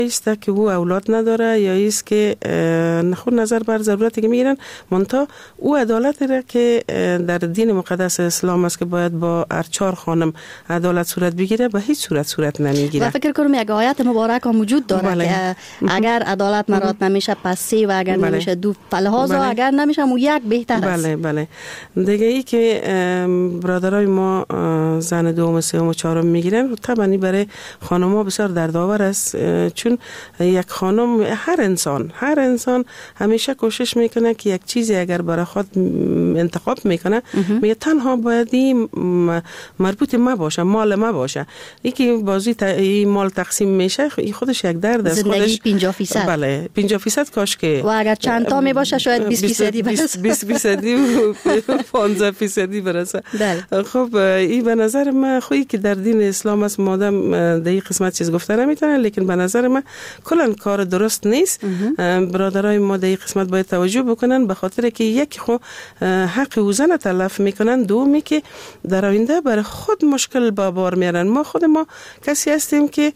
است که او اولاد نداره یا است که خود نظر بر ضرورتی که میگیرن، منتها او عدالت را که در دین مقدس اسلام است که باید با هر 4 خانم عدالت صورت بگیره به هیچ صورت نمیگیره. و فکر کنم یک آیت مبارک هم وجود داره که اگر عدالت مرات نمیشه پس 3 و اگر نمیشه 2 فلحاظا اگر نمیشه مو 1 بهتر است. بله دیگه ای که برادرای ما زن دوم سوم و چهارم میگیرن، طبعا برای خانم‌ها بسیار دردآور است، چون یک خانم هر انسان همیشه کوشش میکنه که یک چیزی اگر برای خود انتخاب میکنه میگه تنها باید این مربوط ما باشه، مال ما باشه. یکی بازی این مال تقسیم میشه خودش یک درد است. زندگی 50%. بله 50% کاش که و اگر چند تا می باشه شاید 20% برسه. 20% 15% برسه. خب این به نظر من خویی که در دین اسلام است مادام در این قسمت چیز گفته نمیتونه، لیکن به نظر من کلا کار درست نیست. برادرای ما در این قسمت باید توجه بکنن، به خاطر که یک خو حق او زن تلف میکنن، دومی که در آینده برای خود مشکل با بار میارن. ما خود ما کسی هستیم که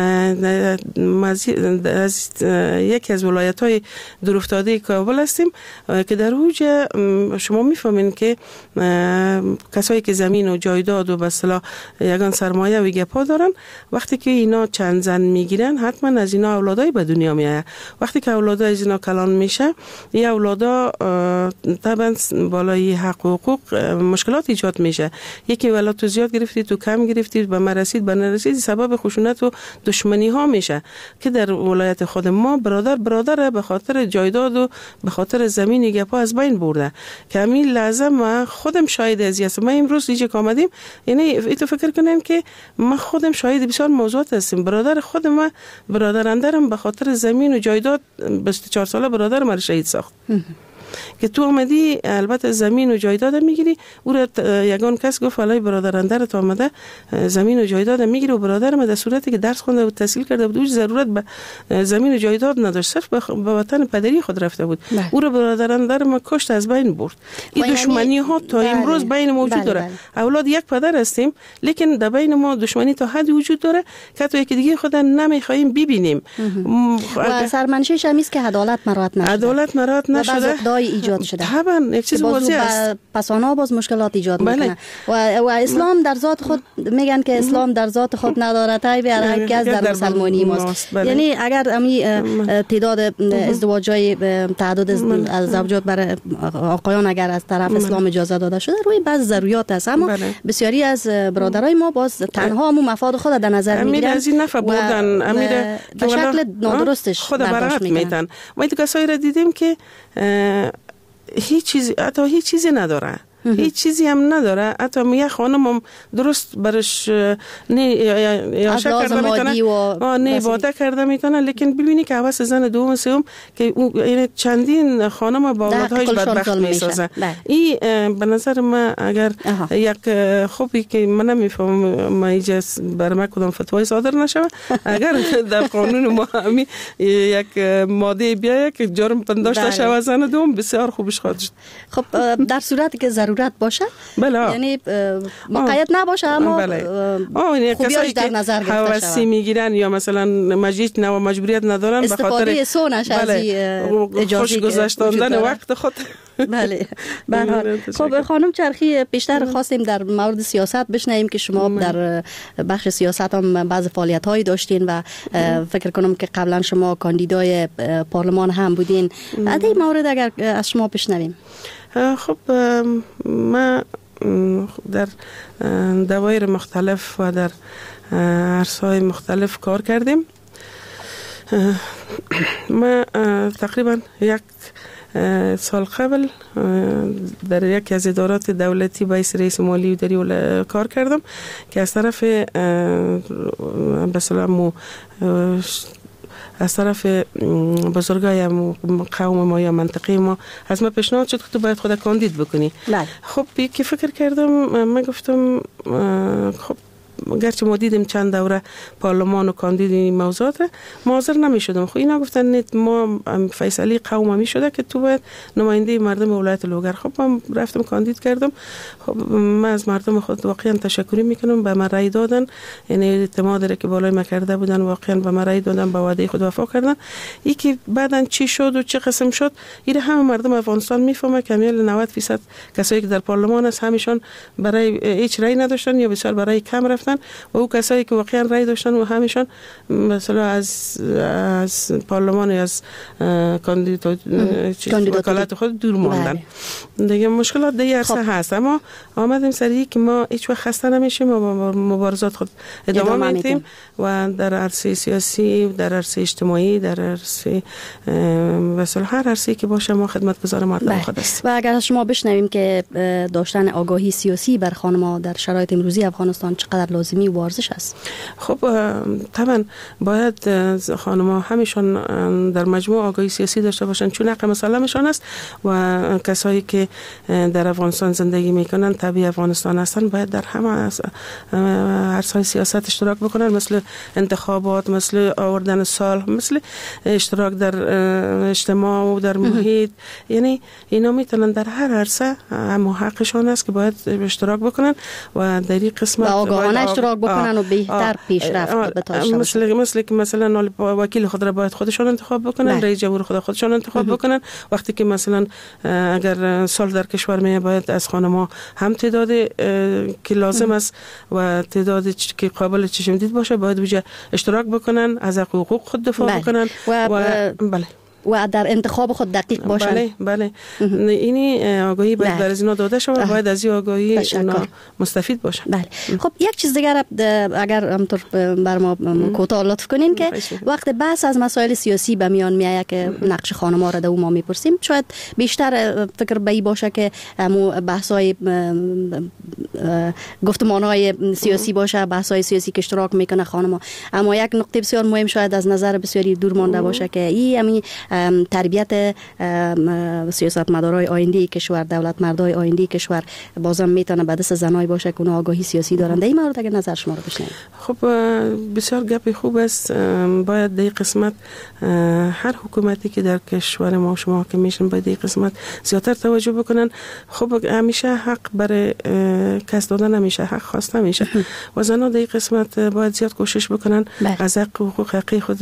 یکی از ولایت‌های دورافتاده کابل هستیم که در اوج شما میفهمین که کسایی که زمین و جایداد و به اصطلاح یگان سرمایه و گپا دارن، وقتی که اینا چند زن میگیرن حتما از اینا اولادای به دنیا میآید. وقتی که اولادا از اینا کلان میشه، این اولادا طبعا بالای حق و حقوق مشکلات ایجاد میشه. یکی ولادت تو زیاد گرفتی، تو کم گرفتی، به من رسید به نرسید، سبب خشونت و دشمنی ها میشه که در ولایت خود ما برادر به خاطر جایداد و به خاطر زمین گپا از بین برده که همین لحظه ما خودم شاهد ازی هستم. ما امروز اینجا آمدیم، یعنی ایتو فکر کنین که ما خودم شاهد بسیار موضوعات هستیم. برادر خودم ما برادر اندرم به خاطر زمین و جایداد 24 ساله برادر ما شهید ساخت. که تو آمدی البته زمین و جایداد میگیری، او را یگان کس گفت الای برادر اندرت آمده زمین و جایداد میگیری، و برادر ما در صورتی که درس خونده و تحصیل کرده بود ضرورت به زمین و جایداد نداشت، صرف به وطن پدری خود رفته بود. او را برادر اندر ما کشت، از بین برد. این دشمنی ها تا امروز بین موجود داره. اولاد یک پدر هستیم، لیکن در بین ما دشمنی تا حدی وجود داره که تو یکی دیگه خود نمیخوایم ببینیم. و سرمنشش هم است که عدالت مرات نشده. ایجاد شده. طبعا یک چیز واضح است. پس آنها باز مشکلات ایجاد میکنه. و اسلام در ذات خود میگن که اسلام در ذات خود نداره، تای به هر کس در مسلمانی ماست. یعنی اگر امی تعداد ازدواجای تعداد از زوجات برای آقایان اگر از طرف اسلام اجازه داده شده، روی بعض ضروریات است، اما بسیاری از برادرای ما باز تنها هم مفاد خود در نظر میگیرن. از این نفع بردن به شکل نادرستش خود برات میتن. ما این کسایی را دیدیم که هیچ چیزی نداره، هیچ چیزی هم نداره، حتی یک خانم هم درست برش نه کرده میتونه، نه عبادت کرده میتونه، لیکن ببینی که حواس زن دوم سوم که یعنی چندین خانم با اولادهایش بدبخت میسازه. این به نظر من اگر یک خوبی که من نمیفهمم ما اینجا بر ما کدام فتوای صادر نشه، اگر در قانون ما همین یک ماده بیاید که جرم پنداشته شود زن دوم، بسیار خوبش خواهد شد. خب در صورتی که ضرورت باشه، یعنی مقید نباشه، اما خوبیاش در نظر گرفته شود. حواسی میگیرن یا مثلا مجبوریت ندارن به خاطر استفاده سونش از اجازه خوش گذشتاندن وقت خود. بله. خب خانم چرخی، بیشتر خواستیم در مورد سیاست بشنویم که شما در بخش سیاست هم بعض فعالیت‌هایی داشتین و فکر کنم که قبلا شما کاندیدای پارلمان هم بودین. در این مورد اگر از شما بشنویم. خب ما در دوایر مختلف و در عرصه‌های مختلف کار کردیم. ما تقریبا یک سال قبل در یکی از ادارات دولتی به حیث رئیس مالی اداری کار کردم که از طرف مثلا از طرف بزرگای قوم ما یا منطقه ما از ما پیشنهاد شد که تو باید خود کاندید بکنی. خب که فکر کردم، من گفتم خب گرچه ما دیدیم چند دوره پارلمان و کاندید این موضوعات ما حاضر نمیشدم. خب اینا گفتن نه ما فیصله قوم می شده که تو باید نماینده مردم ولایت لوگر. خب من رفتم کاندید کردم. خب من از مردم خود واقعا تشکر میکنم، به من رای دادن، یعنی اعتماد که بالای ما کرده بودن واقعا به من رای دادن، به وعده خود وفا کردن. این که بعدن چی شد و چه قسم شد این همه مردم افغانستان میفهمه که کامل 90% کسایی که در پارلمان است همیشون برای هیچ رای نداشتن یا بسیار برای کم رفتن و او کسایی که واقعا رای داشتن و همیشون مثلا از پارلمان یا از وکالت خود دور ماندن. دیگه مشکلات دیگه عرصه هست، اما آمدیم سری که ما هیچ وقت خسته نمیشیم و مبارزات خود ادامه میدیم و در عرصه سیاسی، در عرصه اجتماعی، در عرصه مثلا هر عرصه‌ای که باشه ما خدمتگزار مردم خود است. و اگر شما بشنویم که داشتن آگاهی سیاسی بر خانم‌ها در شرایط امروزی افغانستان چقدر لازمی و ارزش است؟ خب طبعا باید خانم‌ها همیشون در مجموع آگاهی سیاسی داشته باشن، چون حق مسلمشان است و کسایی که در افغانستان زندگی میکنن طبیعی افغانستان هستن باید در همه عرصه‌های سیاست اشتراک بکنن، مثل انتخابات، مثل آوردن صلح، مثل اشتراک در اجتماع و در محیط. یعنی اینا میتونن در هر عرصه هم حقشان است که باید اشتراک بکنن و در این قسمت آگاهانه اشتراک بکنن و بهتر پیشرفت بتاشته باشن. مثل که مثلا وکیل خود را باید خودشان انتخاب بکنن، رئیس جمهور خودشان انتخاب بکنن. وقتی که مثلا اگر صلح در کشور می باید از خانم‌ها هم تعداد که لازم است و تعداد که قابل چشم دید باشه باید وجه اشتراک بکنن، از حقوق خود دفاع بکنن و در انتخاب خود دقیق باشن. بله اینی آگاهی باید در از اینا داده شود، باید از این آگاهی اینا مستفید باشن. بله. خب یک چیز دیگر اگر همطور بر ما کوتاه لطف کنین که وقت بحث از مسائل سیاسی به میان میاد که نقش خانم‌ها را در ما میپرسیم، شاید بیشتر فکر به این باشه که بحث‌های گفتمان‌های سیاسی باشه، بحث‌های سیاسی که اشتراک میکنه خانم‌ها، اما یک نکته بسیار مهم شاید از نظر بسیاری دور مانده باشه که این تربیت سیاستمدارای آینده کشور، دولت مردای آینده کشور بازم میتونه به دست زنای باشه که اونها آگاهی سیاسی دارن. در این مورد اگر نظر شما رو بشنویم. خب بسیار گپ خوب است. باید در قسمت هر حکومتی که در کشور ما شما حاکم میشن باید در قسمت زیادتر توجه بکنن. خب همیشه حق برای کس دادن نمیشه، حق خواست نمیشه و زنها در قسمت باید زیاد کوشش بکنن از حق و حقوق حقیقی خود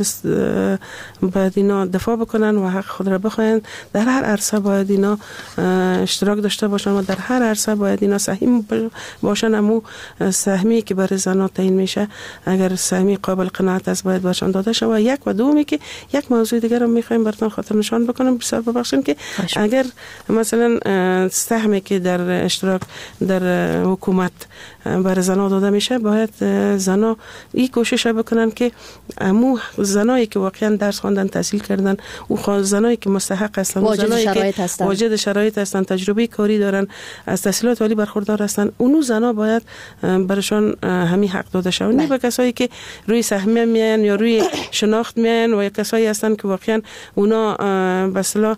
باید اینا دفاع بکنن و حق خود را بخواین. در هر عرصه باید اینا اشتراک داشته باشن و در هر عرصه باید اینا سهم باشن. امو سهمی که برای زنان تعیین میشه اگر سهمی قابل قناعت است باید باشن داده شه. و یک و دومی که یک موضوع دیگر رو میخوایم براتون خاطر نشان بکنم، بسیار ببخشید که اگر مثلا سهمی که در اشتراک در حکومت برای زنان داده میشه باید زنان این کوشش بکنن که امو زنایی که واقعا درس خواندن، تحصیل کردن، او زنایی که مستحق هستن، زنایی که واجد شرایط هستن، تجربه کاری دارن، از تحصیلات عالی برخوردار هستن، اونو زنا باید برشان همین حق داده شه. نه به کسایی که روی سهمیه میان یا روی شناخت میان و یا کسایی هستن که واقعا اونا به اصطلاح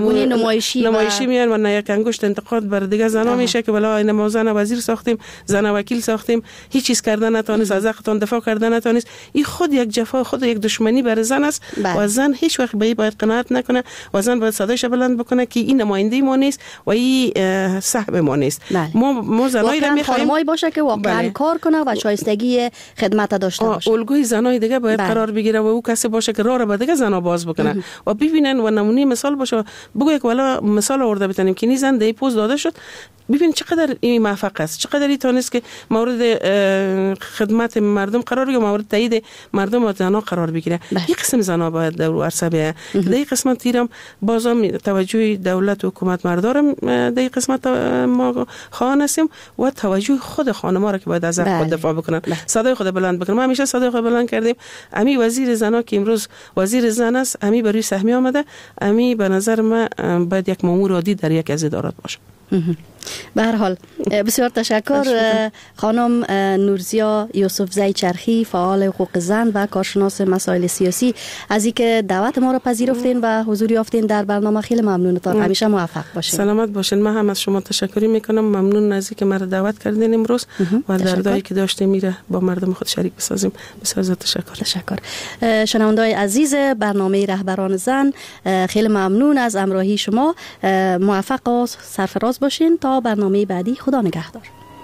نمایشی میان و نه یک انگشت انتقاد بر دیگه زنا میشه که بلا این ما زن وزیر ساختیم، زن وکیل ساختیم، هیچ چیز کردن نتونست، از حقتون دفاع کردن نتونست. این خود یک جفا، خود یک دشمنی برای زن است و زن هیچ وقت به این باید قناعت نکنه و زن باید صدایش بلند بکنه که این نماینده ما نیست و این صاحب ما نیست. ما زنایی را می‌خوایم خانمایی باشه که واقعا کار کنه و شایستگی خدمت داشته باشه. الگوی زنای دیگه باید قرار بگیره و او کسی باشه که راه را به دیگه زنا باز بکنه و ببینن و نمونه مثال باشه. بگو یک والا مثال آورده بتونیم که این زن دی پوز داده شد، ببین چقدر این موفق است، چقدر این تونست که مورد خدمت مردم قرار بگیره، مورد تایید مردم و زنا قرار بگیره. این قسم زنا باید در عرصه بیه. در این قسمت تیرم بازم توجه دولت و حکومت مردارم در این قسمت ما خواهان هستیم و توجه خود خانم‌ها را که باید از حق خود دفاع بکنن، صدای خود بلند بکنن. ما همیشه صدای خود بلند کردیم. امی وزیر زنا که امروز وزیر زن است، امی برای سهمی آمده، امی به نظر من باید یک مأمور عادی در یک از ادارات باشه. به هر حال بسیار تشکر خانم نورزیا یوسفزی چرخی، فعال حقوق زن و کارشناس مسائل سیاسی، از اینکه دعوت ما را پذیرفتین و حضور یافتین در برنامه. خیلی ممنونتان. همیشه موفق باشین. سلامت باشین. من هم از شما تشکر میکنم. ممنون از اینکه مرا دعوت کردین امروز و دردایی که داشته میره با مردم خود شریک بسازیم. بسیار زیاد تشکر. شنونده‌های عزیز برنامه رهبران زن، خیلی ممنون از همراهی شما. موفق و سرفراز باشین تا برنامه بعدی. خدا نگهدار.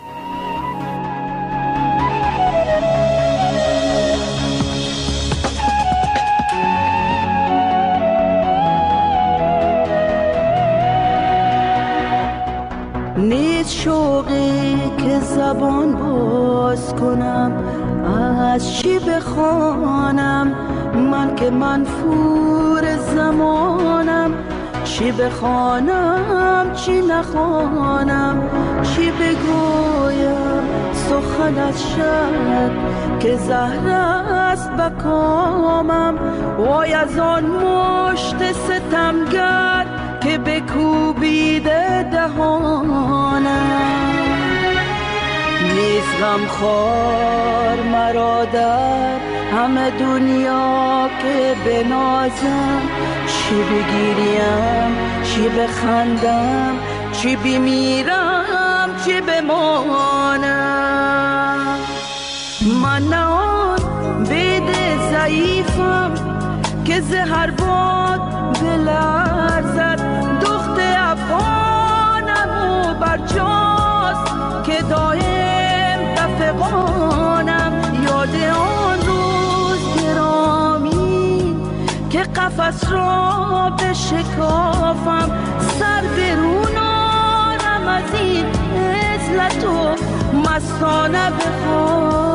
نیست شوقی که زبان باز کنم، از چی بخوانم من که منفور زمانم. چی بخوانم چی نخوانم، چی بگویم سخن از شب که زهر است بکامم. وای از آن مشت ستمگر که بکوبیده دهانم. نیست غمخوار مرا در همه دنیا که بنازم. چی بگیریم چی بخندم، چی بمیرم چی بمانم. من نه آن بید ضعیفم که زهر باد بلرزد. دخت افغانم و برجاست که دایم تفقانم. یاد آن روز گرامی که قفس را بشکافم، سر برونارم از این عزلت و مستانه بخوام.